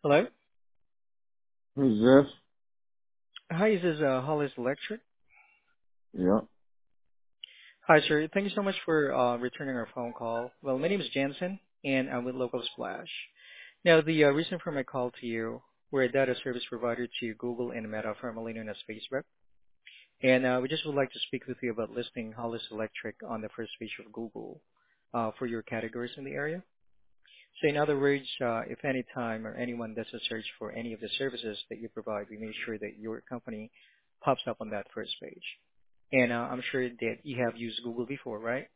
Hello. Who's this? Hi, this is Hollis Electric. Yeah. Hi, sir. Thank you so much for returning our phone call. Well, my name is Jensen, and I'm with Local Splash. Now, the reason for my call to you, we're a data service provider to Google and Meta, formerly known as Facebook. And we just would like to speak with you about listing Hollis Electric on the first page of Google for your categories in the area. So in other words, if any time or anyone does a search for any of the services that you provide, we make sure that your company pops up on that first page. And I'm sure that you have used Google before, right?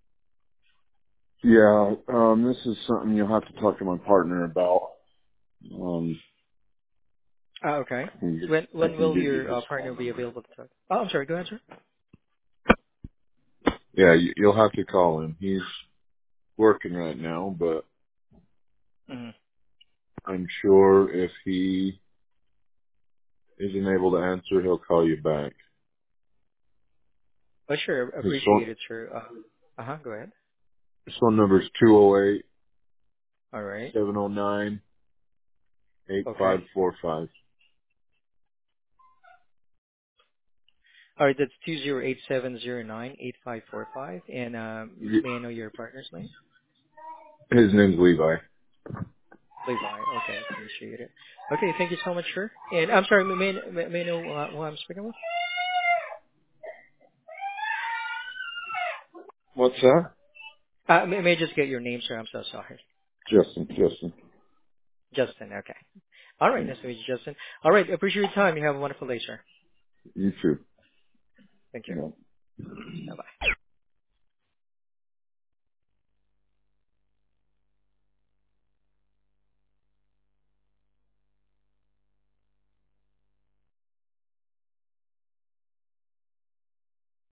Yeah. This is something you'll have to talk to my partner about. Um, Okay. I can I When can will give you your his partner phone be number. available to talk? Oh, I'm sorry. Go ahead, sir. Yeah, you'll have to call him. He's working right now, but Mm-hmm. I'm sure if he isn't able to answer, he'll call you back. Oh, sure. His Appreciate it, sir. Go ahead. phone number is 208 All right. 709 Okay. 8545. All right. That's 208-709-8545. And may I know your partner's name? His name's Levi. Levi. Okay. Appreciate it. Okay. Thank you so much, sir. And I'm sorry. May I know who I'm speaking with? What's that? May I just get your name, sir? I'm so sorry. Justin. Justin. Okay. All right. Nice to meet you, Justin. All right. Appreciate your time. You have a wonderful day, sir. You too. Thank you. Yeah. Bye-bye.